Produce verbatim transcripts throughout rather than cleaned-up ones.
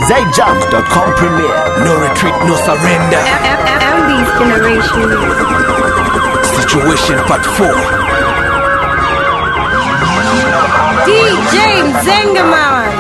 zay jams dot com premiere. No retreat, no surrender. M B's Generation. Situation part four. D J Zengaman.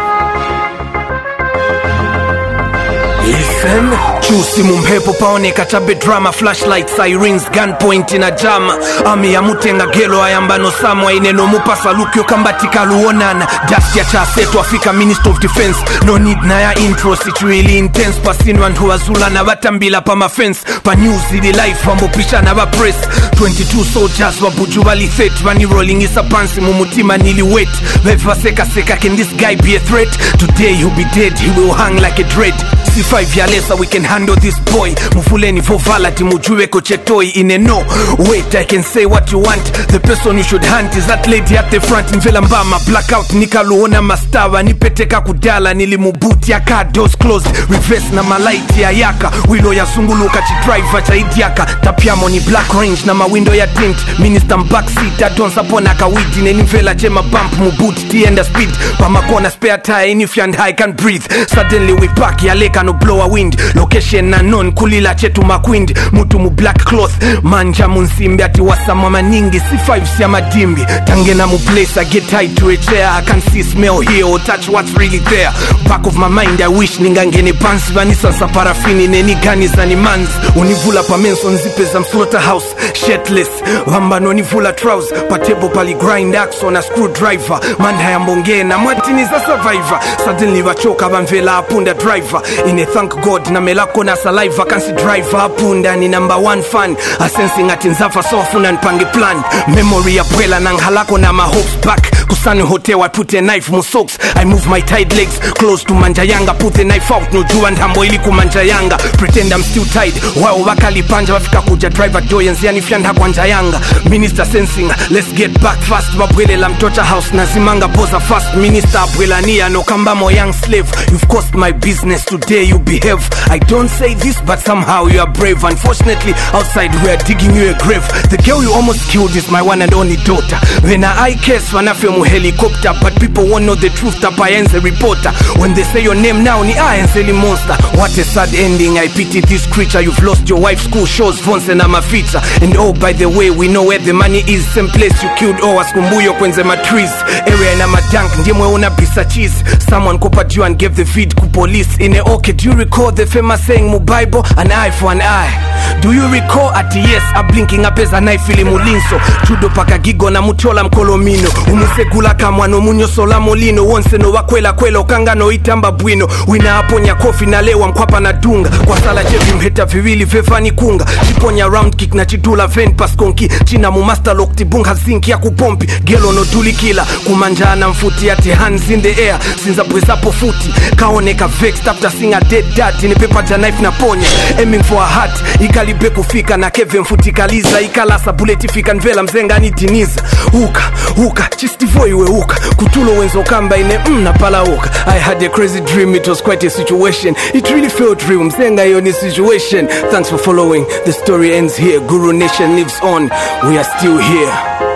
Listen, chusi mumhepo paoneka chabe drama, flashlight, sirens, gunpoint in a jam. Ami ya mutenga gelo ayambano samwa ineno mupasa lukyo kambatika luonana. Just ya chasetu Africa Minister of Defense. No need na ya intro, it's really intense. Pasinu and huazula na watambila pa ma fence. Pa news the life wambo pisha na wa press. twenty-two soldiers wabuju wali threat. Vani rolling is a pansi mumutima nili wet. Veva seka seka, can this guy be a threat? Today he'll be dead, he will hang like a dread. C five ya lesa, we can handle this boy. Mufuleni vovala timujue kochetoi. In a no, wait, I can say what you want. The person you should hunt is that lady at the front in Velambama. Blackout nikaluona mastawa, nipeteka kudala. Nilimubuti ya car doors closed. Reverse na malaiti ya yaka. Wilo ya sunguluka chi driver cha idiaka. Tapiamo ni black range na mawindo ya tint. Minister backseat adonsa pona kawiti. Nenivela chema bump mubuti tienda speed. Pamakona spare tire in if you and I can breathe. Suddenly we back ya leka no blow a wind. Location na non kulila chetu makwind. Mutu mu black cloth manja munsimbi ati wasama maningi. C five siya madimbi tangena mu place. I get tied to a chair, I can see, smell, hear or touch what's really there. Back of my mind I wish ningangene pansi. Vanisa sa parafini neni gani zani manzi. Univula pa menson zipe za slaughterhouse. Shirtless wamba nonivula trouse. Patebo pali grind axe on a screwdriver. Manda ya mbonge na mwatini za survivor. Suddenly wachoka vanvela apunda driver. In a thank God na melako na saliva. Kansi driver apunda ni number one fan. A sensing ati nzafa sofu na npange plan. Memory ya pwela na ngalako na ma hopes back. Kusani hotel I put a knife mu socks. I move my tight legs close to manjayanga. Put the knife out no jua ndhambo ili kumanjayanga. Pretend I'm still tied. Wao wakali panja wafika kuja driver doyenzi yani fyanda kwa njayanga. Minister sensing let's get back fast. Mabwele la mtocha house na zimanga poza fast. Minister abwela niya no kambamo young slave. You've cost my business today you behave. I don't say this but somehow you are brave. Unfortunately outside we are digging you a grave. The girl you almost killed is my one and only daughter. When I case wanafe mu helicopter. But people won't know the truth tapayenze reporter. When they say your name now ni aenseli monster. What a sad ending, I pity this creature. You've lost your wife, school shows, vonse na mafita. And oh by the way we know where the money is. Same place you killed oh askumbuyo kwenze matrees. Area na madank ndimwe una bisa cheese. Someone copied you and gave the feed ku police. In a okay, do you recall the famous saying mu Bible? An eye for an eye. Do you recall ati yes a blinking up as a knife ili mulinso. Chudo paka gigo na muchola mkolomino. Umusegula kamwano munyo sola molino. Wonse no wakwela kwela okanga no itamba bwino. Wina aponya kofi na lewa mkwapa na dunga. Kwa sala jevi mheta viwili vefani kunga. Chiponya round kick na chitula ven paskonki. China mu master lock tibunga zinki ya kupompi. Gelo no duli kila kumanjana mfuti ati hands in the air. Sinza bwezapo futi kaoneka vexed after seeing a dead dad. In a paper ja knife na ponya aiming for a heart. Ikalibe kufika na keve mfuti kaliza. Ikalasa bullet fika nvela mzenga ni diniza. Uka uka chistivoi we uka. Kutulo wenzo kamba ine mna pala uka. I had a crazy dream, it was quite a situation. It really felt real, mzenga yoni situation. Thanks for following, the story ends here. Guru Nation lives on, we are still here.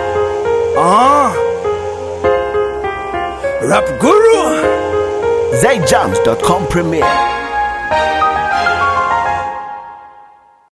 Ah, Rap Guru zay jams dot com premiere.